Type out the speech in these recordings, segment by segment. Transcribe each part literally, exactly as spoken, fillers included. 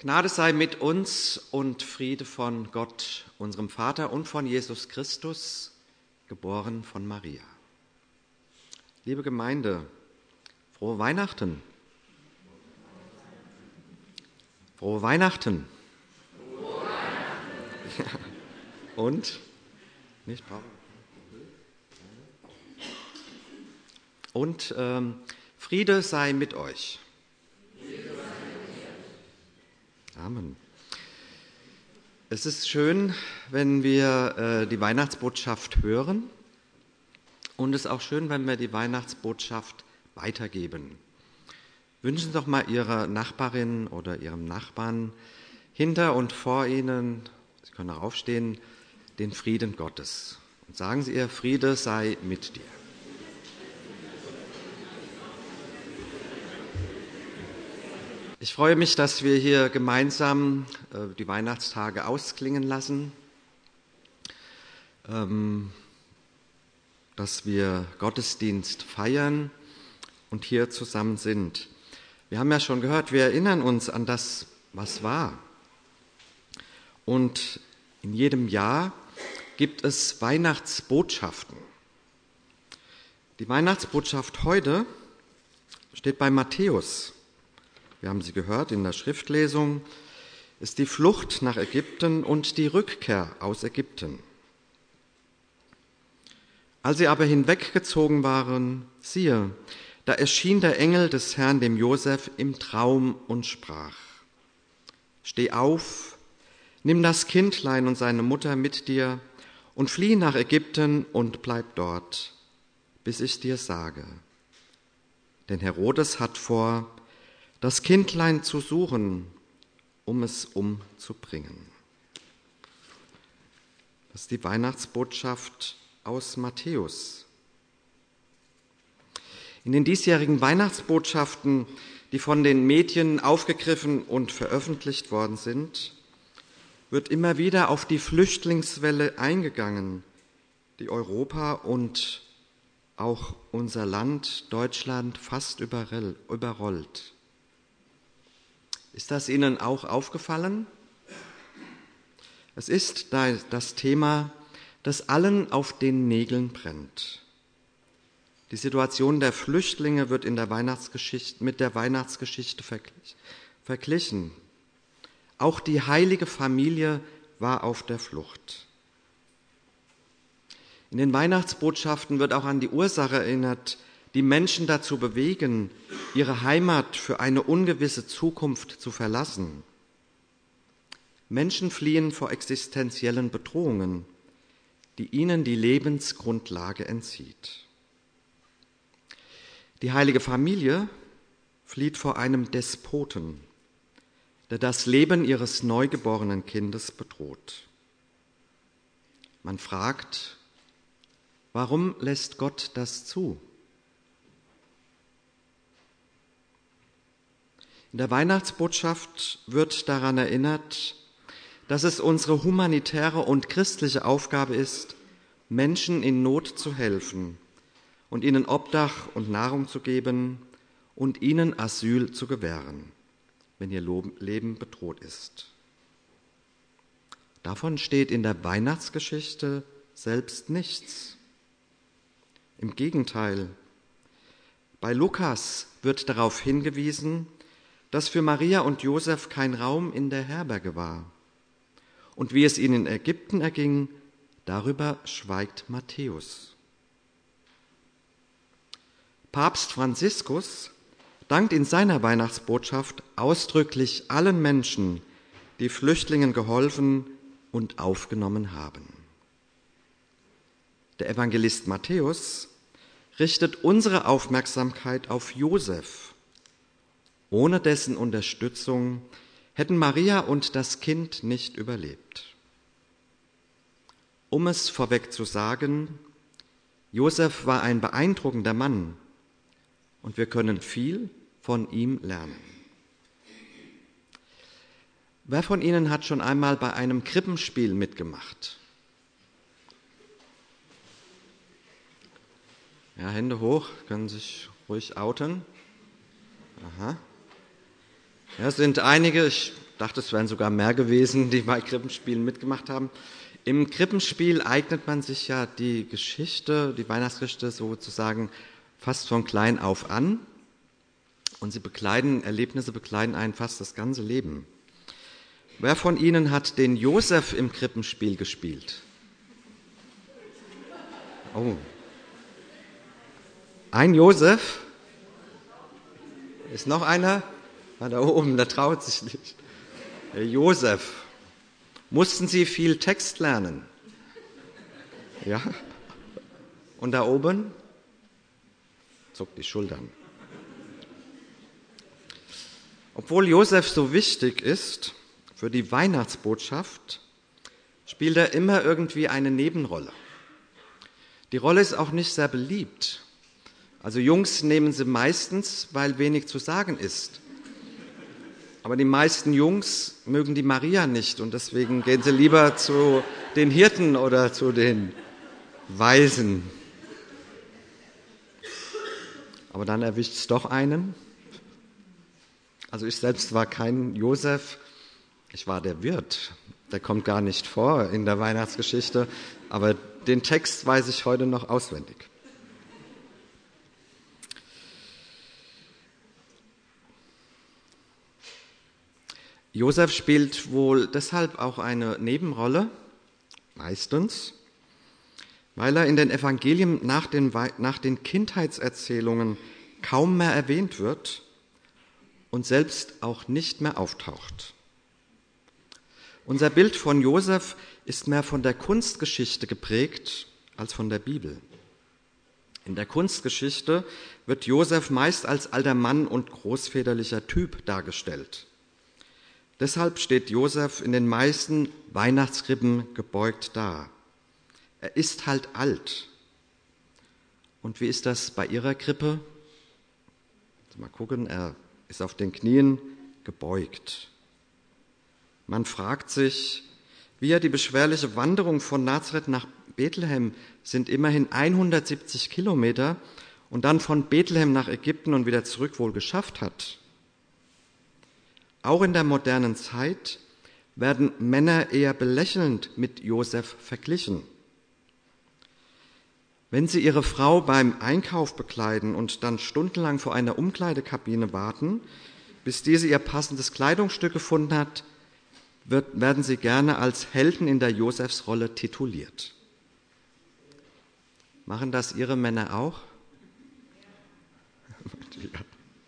Gnade sei mit uns und Friede von Gott, unserem Vater, und von Jesus Christus, geboren von Maria. Liebe Gemeinde, frohe Weihnachten. Frohe Weihnachten. Frohe Weihnachten. Ja. Und? Nicht brauchen. Und ähm, Friede sei mit euch. Amen. Es ist schön, wenn wir äh, die Weihnachtsbotschaft hören, und es ist auch schön, wenn wir die Weihnachtsbotschaft weitergeben. Wünschen Sie doch mal Ihrer Nachbarin oder Ihrem Nachbarn hinter und vor Ihnen, Sie können auch aufstehen, den Frieden Gottes. Und sagen Sie ihr, Friede sei mit dir. Ich freue mich, dass wir hier gemeinsam äh, die Weihnachtstage ausklingen lassen, ähm, dass wir Gottesdienst feiern und hier zusammen sind. Wir haben ja schon gehört, wir erinnern uns an das, was war. Und in jedem Jahr gibt es Weihnachtsbotschaften. Die Weihnachtsbotschaft heute steht bei Matthäus. Wir haben sie gehört in der Schriftlesung, ist die Flucht nach Ägypten und die Rückkehr aus Ägypten. Als sie aber hinweggezogen waren, siehe, da erschien der Engel des Herrn dem Josef im Traum und sprach: Steh auf, nimm das Kindlein und seine Mutter mit dir und flieh nach Ägypten und bleib dort, bis ich dir sage. Denn Herodes hat vor, das Kindlein zu suchen, um es umzubringen. Das ist die Weihnachtsbotschaft aus Matthäus. In den diesjährigen Weihnachtsbotschaften, die von den Medien aufgegriffen und veröffentlicht worden sind, wird immer wieder auf die Flüchtlingswelle eingegangen, die Europa und auch unser Land, Deutschland, fast überrollt. Ist das Ihnen auch aufgefallen? Es ist das Thema, das allen auf den Nägeln brennt. Die Situation der Flüchtlinge wird in der Weihnachtsgeschichte, mit der Weihnachtsgeschichte verglichen. Auch die heilige Familie war auf der Flucht. In den Weihnachtsbotschaften wird auch an die Ursache erinnert, die Menschen dazu bewegen, ihre Heimat für eine ungewisse Zukunft zu verlassen. Menschen fliehen vor existenziellen Bedrohungen, die ihnen die Lebensgrundlage entzieht. Die heilige Familie flieht vor einem Despoten, der das Leben ihres neugeborenen Kindes bedroht. Man fragt, warum lässt Gott das zu? In der Weihnachtsbotschaft wird daran erinnert, dass es unsere humanitäre und christliche Aufgabe ist, Menschen in Not zu helfen und ihnen Obdach und Nahrung zu geben und ihnen Asyl zu gewähren, wenn ihr Leben bedroht ist. Davon steht in der Weihnachtsgeschichte selbst nichts. Im Gegenteil, bei Lukas wird darauf hingewiesen, dass für Maria und Josef kein Raum in der Herberge war. Und wie es ihnen in Ägypten erging, darüber schweigt Matthäus. Papst Franziskus dankt in seiner Weihnachtsbotschaft ausdrücklich allen Menschen, die Flüchtlingen geholfen und aufgenommen haben. Der Evangelist Matthäus richtet unsere Aufmerksamkeit auf Josef. Ohne dessen Unterstützung hätten Maria und das Kind nicht überlebt. Um es vorweg zu sagen, Josef war ein beeindruckender Mann und wir können viel von ihm lernen. Wer von Ihnen hat schon einmal bei einem Krippenspiel mitgemacht? Ja, Hände hoch, können sich ruhig outen. Aha. Ja, es sind einige, ich dachte, es wären sogar mehr gewesen, die bei Krippenspielen mitgemacht haben. Im Krippenspiel eignet man sich ja die Geschichte, die Weihnachtsgeschichte sozusagen fast von klein auf an. Und sie bekleiden, Erlebnisse bekleiden einen fast das ganze Leben. Wer von Ihnen hat den Josef im Krippenspiel gespielt? Oh. Ein Josef? Ist noch einer? Ah, da oben, der traut sich nicht. Der Josef. Mussten Sie viel Text lernen? Ja. Und da oben? Zuckt die Schultern. Obwohl Josef so wichtig ist für die Weihnachtsbotschaft, spielt er immer irgendwie eine Nebenrolle. Die Rolle ist auch nicht sehr beliebt. Also Jungs nehmen sie meistens, weil wenig zu sagen ist. Aber die meisten Jungs mögen die Maria nicht und deswegen gehen sie lieber zu den Hirten oder zu den Weisen. Aber dann erwischt es doch einen. Also ich selbst war kein Josef, ich war der Wirt. Der kommt gar nicht vor in der Weihnachtsgeschichte, aber den Text weiß ich heute noch auswendig. Josef spielt wohl deshalb auch eine Nebenrolle, meistens, weil er in den Evangelien nach den, nach den Kindheitserzählungen kaum mehr erwähnt wird und selbst auch nicht mehr auftaucht. Unser Bild von Josef ist mehr von der Kunstgeschichte geprägt als von der Bibel. In der Kunstgeschichte wird Josef meist als alter Mann und großväterlicher Typ dargestellt. Deshalb steht Josef in den meisten Weihnachtskrippen gebeugt da. Er ist halt alt. Und wie ist das bei Ihrer Krippe? Mal gucken, er ist auf den Knien gebeugt. Man fragt sich, wie er die beschwerliche Wanderung von Nazareth nach Bethlehem sind immerhin hundertsiebzig Kilometer und dann von Bethlehem nach Ägypten und wieder zurück wohl geschafft hat. Auch in der modernen Zeit werden Männer eher belächelnd mit Josef verglichen. Wenn sie ihre Frau beim Einkauf bekleiden und dann stundenlang vor einer Umkleidekabine warten, bis diese ihr passendes Kleidungsstück gefunden hat, wird, werden sie gerne als Helden in der Josefsrolle tituliert. Machen das Ihre Männer auch? Ja.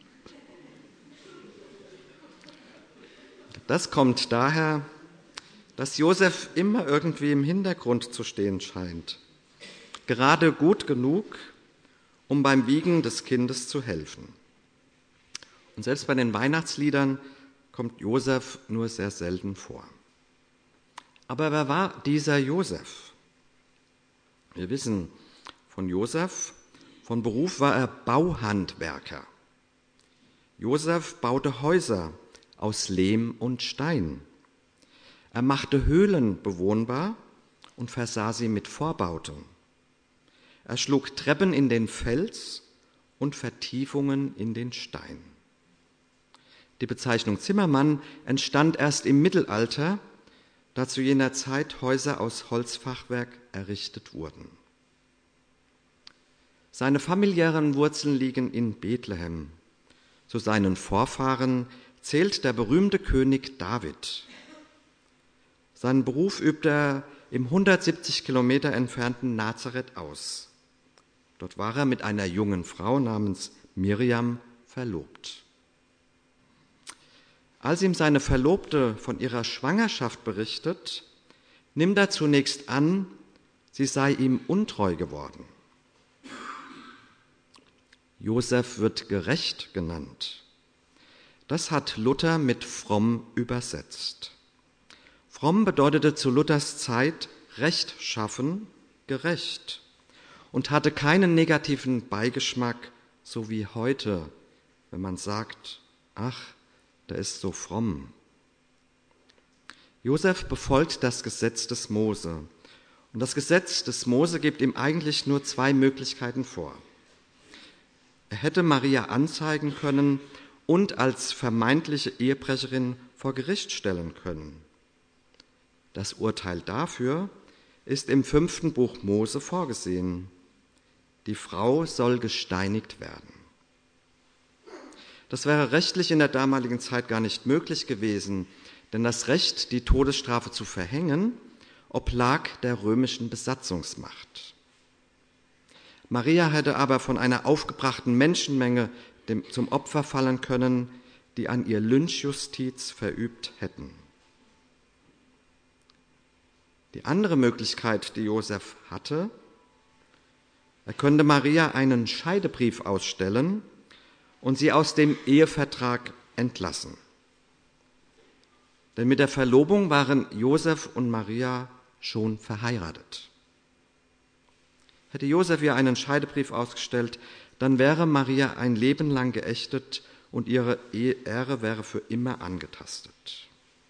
Das kommt daher, dass Josef immer irgendwie im Hintergrund zu stehen scheint. Gerade gut genug, um beim Wiegen des Kindes zu helfen. Und selbst bei den Weihnachtsliedern kommt Josef nur sehr selten vor. Aber wer war dieser Josef? Wir wissen von Josef, von Beruf war er Bauhandwerker. Josef baute Häuser aus Lehm und Stein. Er machte Höhlen bewohnbar und versah sie mit Vorbauten. Er schlug Treppen in den Fels und Vertiefungen in den Stein. Die Bezeichnung Zimmermann entstand erst im Mittelalter, da zu jener Zeit Häuser aus Holzfachwerk errichtet wurden. Seine familiären Wurzeln liegen in Bethlehem. Zu seinen Vorfahren zählt der berühmte König David. Seinen Beruf übte er im hundertsiebzig Kilometer entfernten Nazareth aus. Dort war er mit einer jungen Frau namens Miriam verlobt. Als ihm seine Verlobte von ihrer Schwangerschaft berichtet, nimmt er zunächst an, sie sei ihm untreu geworden. Josef wird gerecht genannt. Das hat Luther mit fromm übersetzt. Fromm bedeutete zu Luthers Zeit rechtschaffen, gerecht und hatte keinen negativen Beigeschmack, so wie heute, wenn man sagt, ach, der ist so fromm. Josef befolgt das Gesetz des Mose. Und das Gesetz des Mose gibt ihm eigentlich nur zwei Möglichkeiten vor. Er hätte Maria anzeigen können und als vermeintliche Ehebrecherin vor Gericht stellen können. Das Urteil dafür ist im fünften Buch Mose vorgesehen. Die Frau soll gesteinigt werden. Das wäre rechtlich in der damaligen Zeit gar nicht möglich gewesen, denn das Recht, die Todesstrafe zu verhängen, oblag der römischen Besatzungsmacht. Maria hätte aber von einer aufgebrachten Menschenmenge dem, zum Opfer fallen können, die an ihr Lynchjustiz verübt hätten. Die andere Möglichkeit, die Josef hatte, er könnte Maria einen Scheidebrief ausstellen und sie aus dem Ehevertrag entlassen. Denn mit der Verlobung waren Josef und Maria schon verheiratet. Hätte Josef ihr einen Scheidebrief ausgestellt, dann wäre Maria ein Leben lang geächtet und ihre Ehre wäre für immer angetastet.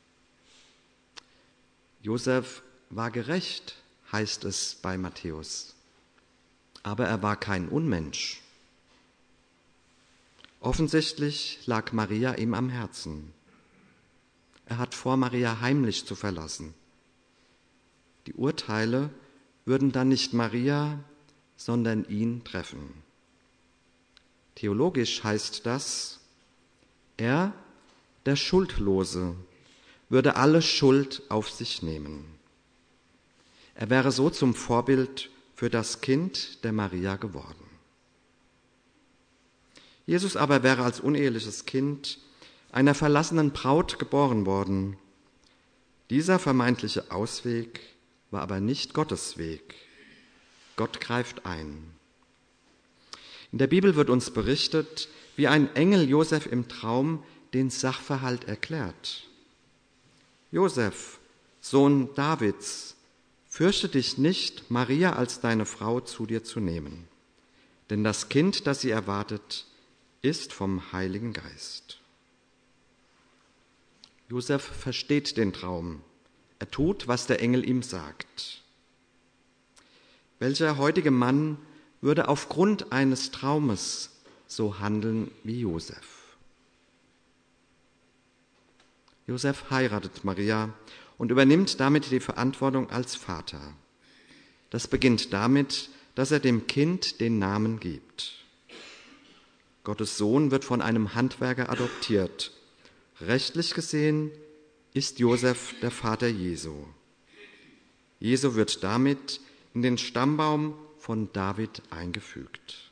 Josef war gerecht, heißt es bei Matthäus, aber er war kein Unmensch. Offensichtlich lag Maria ihm am Herzen. Er hat vor, Maria heimlich zu verlassen. Die Urteile würden dann nicht Maria, sondern ihn treffen. Theologisch heißt das, er, der Schuldlose, würde alle Schuld auf sich nehmen. Er wäre so zum Vorbild für das Kind der Maria geworden. Jesus aber wäre als uneheliches Kind einer verlassenen Braut geboren worden. Dieser vermeintliche Ausweg war aber nicht Gottes Weg. Gott greift ein. In der Bibel wird uns berichtet, wie ein Engel Josef im Traum den Sachverhalt erklärt. Josef, Sohn Davids, fürchte dich nicht, Maria als deine Frau zu dir zu nehmen, denn das Kind, das sie erwartet, ist vom Heiligen Geist. Josef versteht den Traum. Er tut, was der Engel ihm sagt. Welcher heutige Mann würde aufgrund eines Traumes so handeln wie Josef? Josef heiratet Maria und übernimmt damit die Verantwortung als Vater. Das beginnt damit, dass er dem Kind den Namen gibt. Gottes Sohn wird von einem Handwerker adoptiert. Rechtlich gesehen ist Josef der Vater Jesu. Jesu wird damit in den Stammbaum von David eingefügt.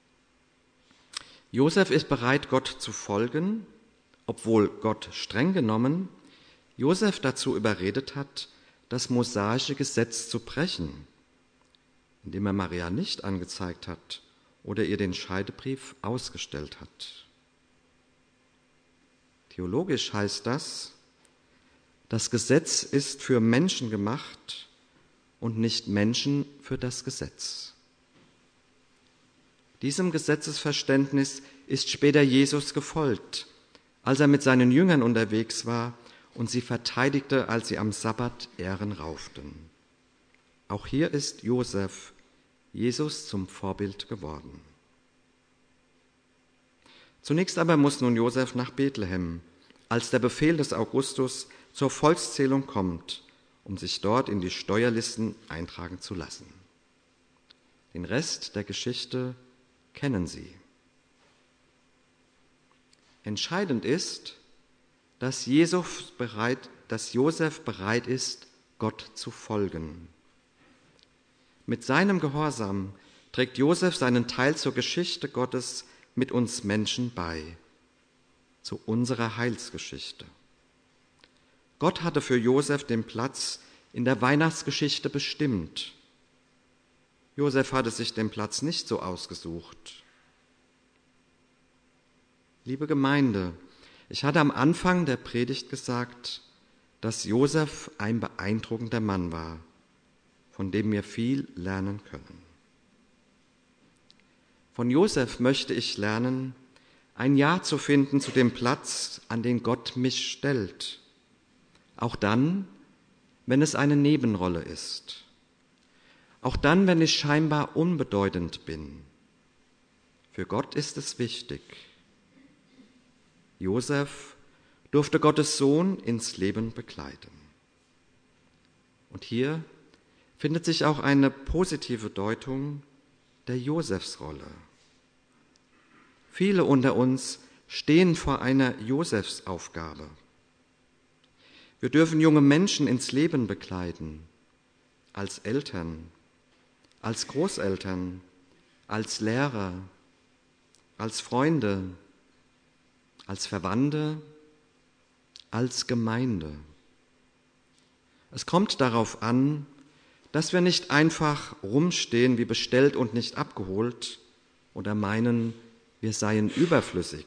Josef ist bereit, Gott zu folgen, obwohl Gott streng genommen Josef dazu überredet hat, das mosaische Gesetz zu brechen, indem er Maria nicht angezeigt hat oder ihr den Scheidebrief ausgestellt hat. Theologisch heißt das, das Gesetz ist für Menschen gemacht und nicht Menschen für das Gesetz. Diesem Gesetzesverständnis ist später Jesus gefolgt, als er mit seinen Jüngern unterwegs war und sie verteidigte, als sie am Sabbat Ähren rauften. Auch hier ist Josef Jesus zum Vorbild geworden. Zunächst aber muss nun Josef nach Bethlehem, als der Befehl des Augustus zur Volkszählung kommt, um sich dort in die Steuerlisten eintragen zu lassen. Den Rest der Geschichte kennen Sie. Entscheidend ist, dass, Jesus bereit, dass Josef bereit ist, Gott zu folgen. Mit seinem Gehorsam trägt Josef seinen Teil zur Geschichte Gottes mit uns Menschen bei, zu unserer Heilsgeschichte. Gott hatte für Josef den Platz in der Weihnachtsgeschichte bestimmt. Josef hatte sich den Platz nicht so ausgesucht. Liebe Gemeinde, ich hatte am Anfang der Predigt gesagt, dass Josef ein beeindruckender Mann war, von dem wir viel lernen können. Von Josef möchte ich lernen, ein Ja zu finden zu dem Platz, an den Gott mich stellt, auch dann, wenn es eine Nebenrolle ist, auch dann, wenn ich scheinbar unbedeutend bin. Für Gott ist es wichtig. Josef durfte Gottes Sohn ins Leben begleiten. Und hier findet sich auch eine positive Deutung der Josefsrolle. Viele unter uns stehen vor einer Josefsaufgabe. Wir dürfen junge Menschen ins Leben begleiten, als Eltern, als Großeltern, als Lehrer, als Freunde, als Verwandte, als Gemeinde. Es kommt darauf an, dass wir nicht einfach rumstehen wie bestellt und nicht abgeholt oder meinen, wir seien überflüssig.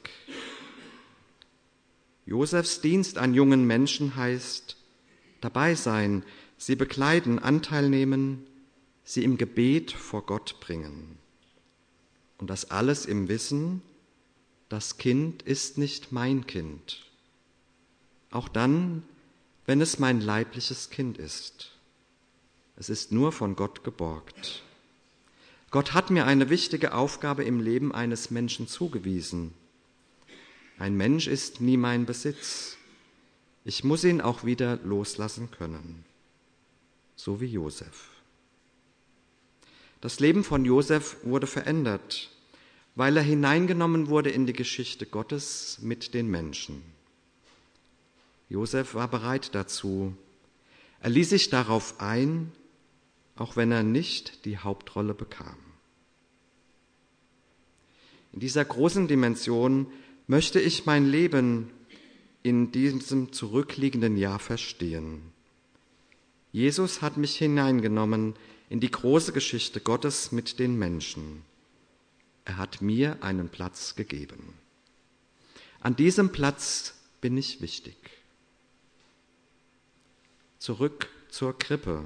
Josefs Dienst an jungen Menschen heißt, dabei sein, sie begleiten, Anteil nehmen, sie im Gebet vor Gott bringen. Und das alles im Wissen, das Kind ist nicht mein Kind. Auch dann, wenn es mein leibliches Kind ist. Es ist nur von Gott geborgt. Gott hat mir eine wichtige Aufgabe im Leben eines Menschen zugewiesen. Ein Mensch ist nie mein Besitz. Ich muss ihn auch wieder loslassen können. So wie Josef. Das Leben von Josef wurde verändert, weil er hineingenommen wurde in die Geschichte Gottes mit den Menschen. Josef war bereit dazu. Er ließ sich darauf ein, auch wenn er nicht die Hauptrolle bekam. In dieser großen Dimension möchte ich mein Leben in diesem zurückliegenden Jahr verstehen. Jesus hat mich hineingenommen in die große Geschichte Gottes mit den Menschen. Er hat mir einen Platz gegeben. An diesem Platz bin ich wichtig. Zurück zur Krippe.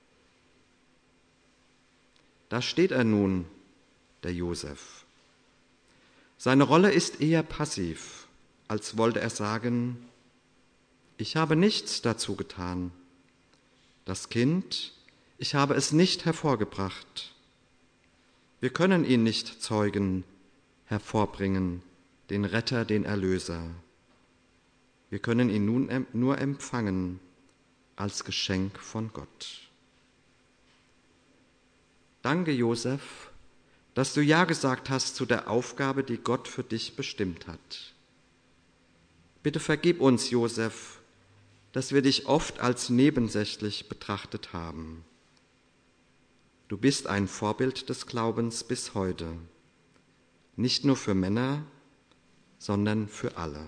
Da steht er nun, der Josef. Seine Rolle ist eher passiv, als wollte er sagen, ich habe nichts dazu getan. Das Kind, ich habe es nicht hervorgebracht. Wir können ihn nicht zeugen, hervorbringen, den Retter, den Erlöser. Wir können ihn nun nur empfangen als Geschenk von Gott. Danke, Josef, dass du Ja gesagt hast zu der Aufgabe, die Gott für dich bestimmt hat. Bitte vergib uns, Josef, dass wir dich oft als nebensächlich betrachtet haben. Du bist ein Vorbild des Glaubens bis heute, nicht nur für Männer, sondern für alle.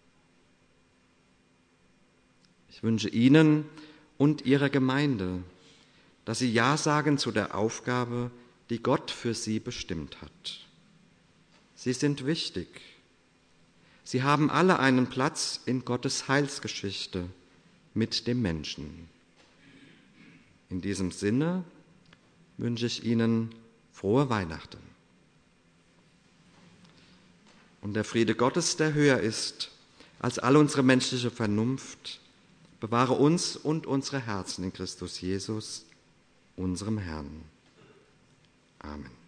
Ich wünsche Ihnen und Ihrer Gemeinde, dass Sie Ja sagen zu der Aufgabe, die Gott für Sie bestimmt hat. Sie sind wichtig. Sie haben alle einen Platz in Gottes Heilsgeschichte mit dem Menschen. In diesem Sinne wünsche ich Ihnen frohe Weihnachten. Und der Friede Gottes, der höher ist als all unsere menschliche Vernunft, bewahre uns und unsere Herzen in Christus Jesus, unserem Herrn. Amen.